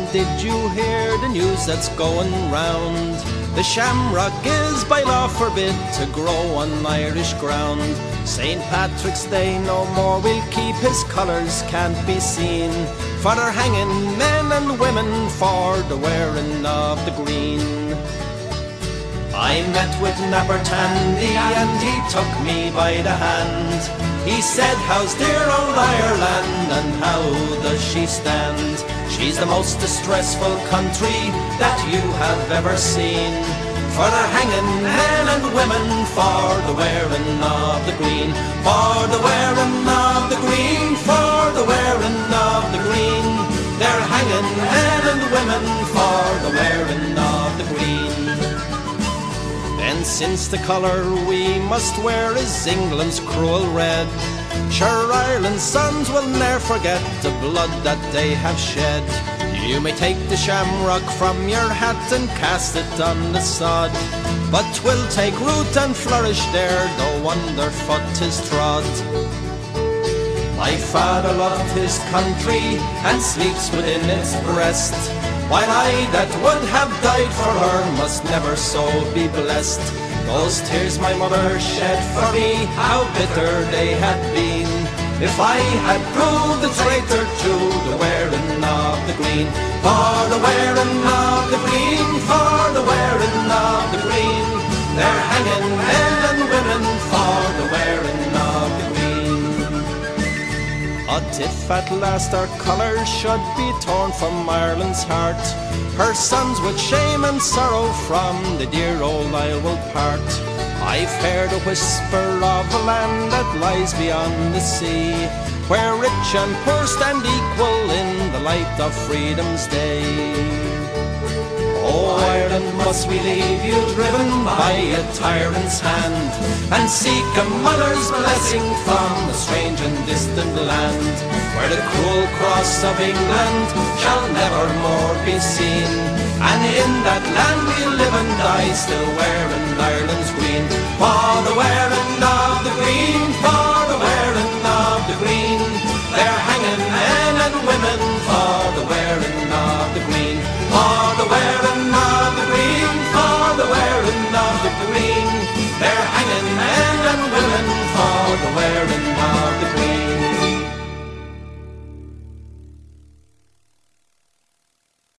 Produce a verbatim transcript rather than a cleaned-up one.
did you hear the news that's going round? The shamrock is by law forbid to grow on Irish ground. Saint Patrick's Day no more we'll keep, his colours can't be seen, for they're hanging men and women for the wearing of the green. I met with Napper Tandy and he took me by the hand. He said, how's dear old Ireland and how does she stand? She's the most distressful country that you have ever seen, for they're hanging men and women for the wearing of the green, for the wearing of the green, for the wearing of the green. They're hanging men and women for the wearing of the green. And since the colour we must wear is England's cruel red, sure Ireland's sons will ne'er forget the blood that they have shed. You may take the shamrock from your hat and cast it on the sod, but 'twill take root and flourish there, though underfoot 'tis trod. My father loved his country and sleeps within its breast, while I that would have died for her must never so be blessed. Those tears my mother shed for me, how bitter they had been, if I had proved a traitor to the wearing of the green, for the wearing of the green, for the wearing of the green. They're hanging men and women for the wearing of the green. But if at last our colours should be torn from Ireland's heart, her sons with shame and sorrow from the dear old Isle will part. I've heard a whisper of a land that lies beyond the sea, where rich and poor stand equal in the light of freedom's day. Oh, Ireland, must we leave you driven by a tyrant's hand, and seek a mother's blessing from a strange and distant land, where the cruel cross of England shall never more be seen, and in that land we live and die, still wearing Ireland's green, for the wearing of the green, for